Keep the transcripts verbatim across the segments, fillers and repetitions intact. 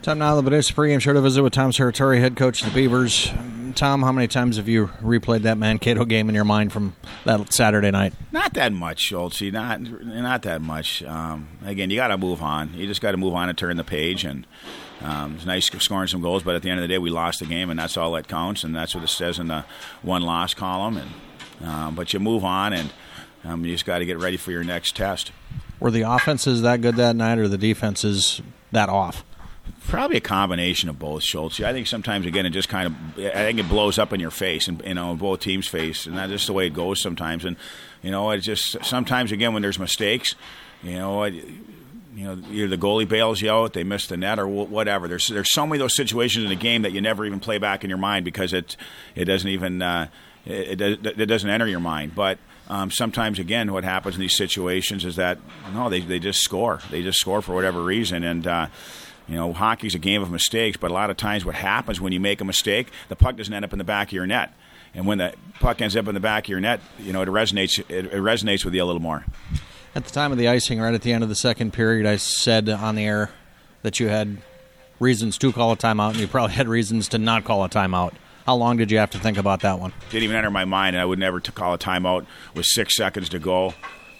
Time now, the Benicia pregame show to visit with Tom Serratore, head coach of the Beavers. Tom, how many times have you replayed that Mankato game in your mind from that Saturday night? Not that much, Schultz. Not not that much. Um, again, you got to move on. You just got to move on and turn the page. And um, it's nice scoring some goals, but at the end of the day, we lost the game, and that's all that counts. And that's what it says in the one-loss column. And um, but you move on, and um, you just got to get ready for your next test. Were the offenses that good that night, or the defenses that off? Probably a combination of both, Schultz. I think sometimes, again, it just kind of, I think it blows up in your face, and you know, both teams' face, and that's just the way it goes sometimes. And you know, it just sometimes, again, when there's mistakes, you know, it, you know, either the goalie bails you out, they miss the net, or whatever. There's there's so many of those situations in the game that you never even play back in your mind because it it doesn't even uh, it, it it doesn't enter your mind, but. Um, sometimes, again, what happens in these situations is that, no, they, they just score. They just score for whatever reason. And, uh, you know, hockey's a game of mistakes, but a lot of times what happens when you make a mistake, the puck doesn't end up in the back of your net. And when the puck ends up in the back of your net, you know, it resonates, it, it resonates with you a little more. At the time of the icing, right at the end of the second period, I said on the air that you had reasons to call a timeout, and you probably had reasons to not call a timeout. How long did you have to think about that one? Didn't even enter my mind, and I would never to call a timeout with six seconds to go.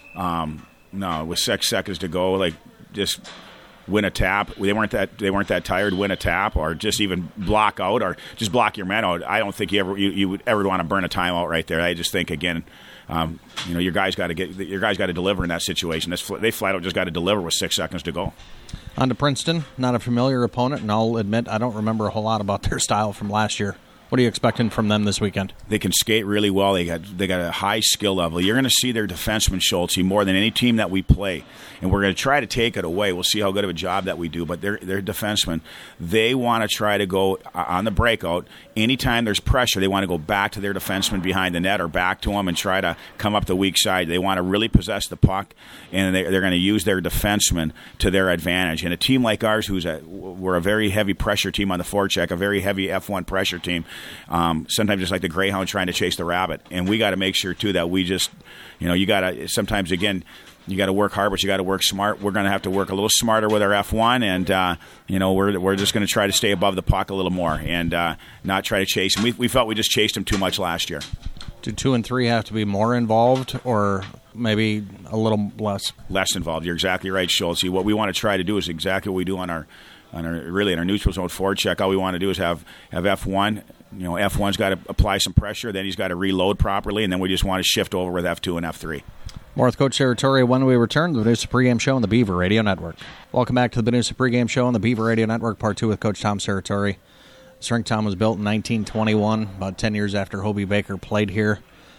Um, no, with six seconds to go, like just win a tap. They weren't that they weren't that tired. Win a tap, or just even block out, or just block your man out. I don't think you ever you, you would ever want to burn a timeout right there. I just think again, um, you know, your guys got to get your guys got to deliver in that situation. That's, they flat out just got to deliver with six seconds to go. On to Princeton, not a familiar opponent, and I'll admit I don't remember a whole lot about their style from last year. What are you expecting from them this weekend? They can skate really well. They got they got a high skill level. You're going to see their defenseman, Schultz, more than any team that we play. And we're going to try to take it away. We'll see how good of a job that we do. But their their defensemen, they want to try to go on the breakout. Anytime there's pressure, they want to go back to their defenseman behind the net or back to them and try to come up the weak side. They want to really possess the puck, and they, they're going to use their defensemen to their advantage. And a team like ours, who's a, we're a very heavy pressure team on the forecheck, a very heavy F one pressure team, Um, sometimes it's like the greyhound trying to chase the rabbit, and we got to make sure too that we just, you know, you got to sometimes again, you got to work hard, but you got to work smart. We're going to have to work a little smarter with our F one, and uh, you know, we're we're just going to try to stay above the puck a little more and uh, not try to chase him. We we felt we just chased him too much last year. Do two and three have to be more involved, or maybe a little less? Less involved. You're exactly right, Schultz. What we want to try to do is exactly what we do on our. On our, really, in our neutral zone forecheck, all we want to do is have, have F one. You know, F one's got to apply some pressure, then he's got to reload properly, and then we just want to shift over with F two and F three. More with Coach Serratore when we return to the Benicia Pregame Show on the Beaver Radio Network. Welcome back to the Benicia Pregame Show on the Beaver Radio Network, Part two with Coach Tom Serratore. This rink, Tom, was built in nineteen twenty-one, about ten years after Hobie Baker played here.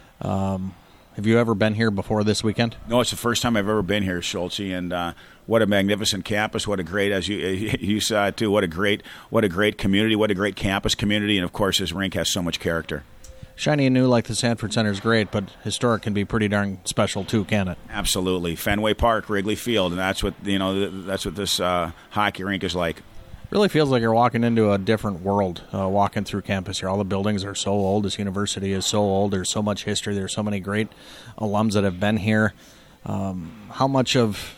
Um, have you ever been here before this weekend? No, it's the first time I've ever been here, Schultz, and uh, what a magnificent campus! What a great, as you you saw it too. What a great, what a great community! What a great campus community! And of course, this rink has so much character. Shiny and new like the Sanford Center is great, but historic can be pretty darn special too, can it? Absolutely, Fenway Park, Wrigley Field, and that's what you know. That's what this uh, hockey rink is like. Really feels like you're walking into a different world, uh, walking through campus here. All the buildings are so old. This university is so old. There's so much history. There's so many great alums that have been here. Um, how much of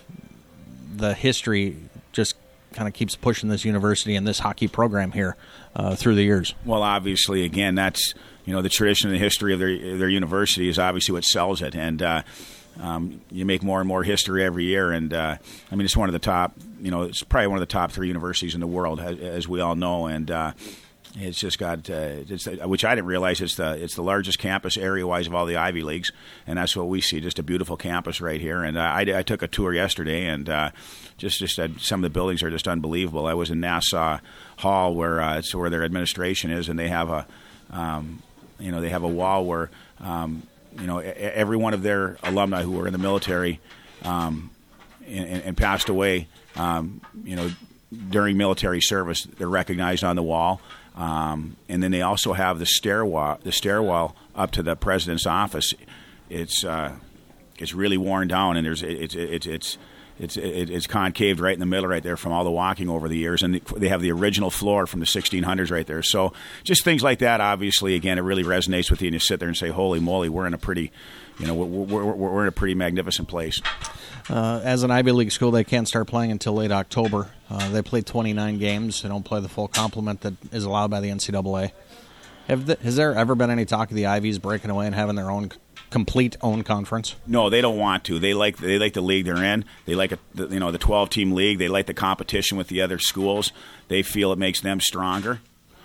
the history just kind of keeps pushing this university and this hockey program here uh, through the years? Well, obviously, again, that's, you know, the tradition and the history of their their university is obviously what sells it. And uh, um, you make more and more history every year. And, uh, I mean, it's one of the top, you know, it's probably one of the top three universities in the world, as, as we all know. And uh, it's just got, uh, it's, which I didn't realize, it's the it's the largest campus area-wise of all the Ivy Leagues. And that's what we see, just a beautiful campus right here. And uh, I, I took a tour yesterday, and uh, just, just uh, some of the buildings are just unbelievable. I was in Nassau Hall, where uh, it's where their administration is, and they have a, um, you know, they have a wall where, um, you know, every one of their alumni who were in the military um, and, and passed away, um, you know, during military service, they're recognized on the wall. Um, and then they also have the stairwell, the stairwell up to the president's office. It's uh, it's really worn down, and there's it's it's it's It's it, it's concaved right in the middle right there from all the walking over the years, and they have the original floor from the sixteen hundreds right there. So just things like that, obviously, again, it really resonates with you, and you sit there and say, holy moly, we're in a pretty, you know, we're, we're, we're in a pretty magnificent place. Uh, as an Ivy League school, they can't start playing until late October. Uh, they play twenty-nine games. They don't play the full complement that is allowed by the N C double A. Have the, has there ever been any talk of the Ivies breaking away and having their own complete own conference? No, they don't want to. They like they like the league they're in. They like a, you know the twelve-team league. They like the competition with the other schools. They feel it makes them stronger,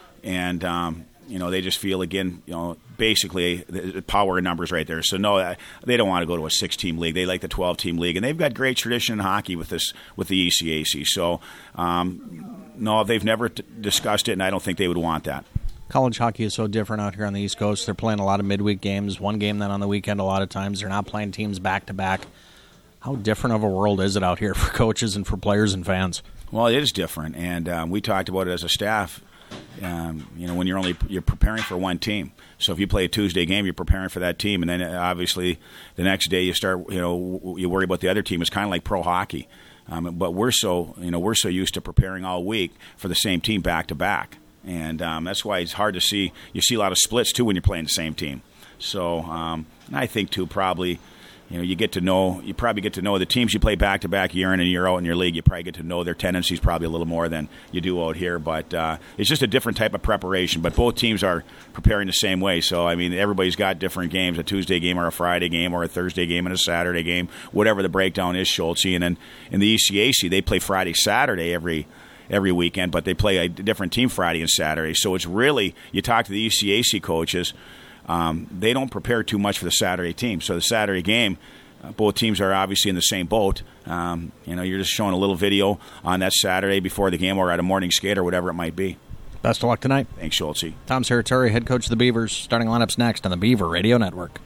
and um, you know they just feel again you know basically the power in numbers right there. So no, they don't want to go to a six-team league. They like the twelve-team league, and they've got great tradition in hockey with this with the E C A C. So um, no, they've never t- discussed it, and I don't think they would want that. College hockey is so different out here on the East Coast. They're playing a lot of midweek games, one game then on the weekend a lot of times. They're not playing teams back-to-back. How different of a world is it out here for coaches and for players and fans? Well, it is different, and um, we talked about it as a staff. Um, you know, when you're only you're preparing for one team. So if you play a Tuesday game, you're preparing for that team, and then obviously the next day you start. You know, you worry about the other team. It's kind of like pro hockey, um, but we're so you know we're so used to preparing all week for the same team back to back. And um, that's why it's hard to see. You see a lot of splits, too, when you're playing the same team. So um, and I think, too, probably, you know, you get to know, you probably get to know the teams you play back-to-back year in and year out in your league. You probably get to know their tendencies probably a little more than you do out here. But uh, it's just a different type of preparation. But both teams are preparing the same way. So, I mean, everybody's got different games, a Tuesday game or a Friday game or a Thursday game and a Saturday game, whatever the breakdown is, Schultz. And then in the E C A C, they play Friday, Saturday every every weekend, but they play a different team Friday and Saturday. So it's really, you talk to the E C A C coaches, um, they don't prepare too much for the Saturday team. So the Saturday game, uh, both teams are obviously in the same boat. Um, you know, you're just showing a little video on that Saturday before the game or at a morning skate or whatever it might be. Best of luck tonight. Thanks, Schultz. Tom Saratori, head coach of the Beavers. Starting lineups next on the Beaver Radio Network.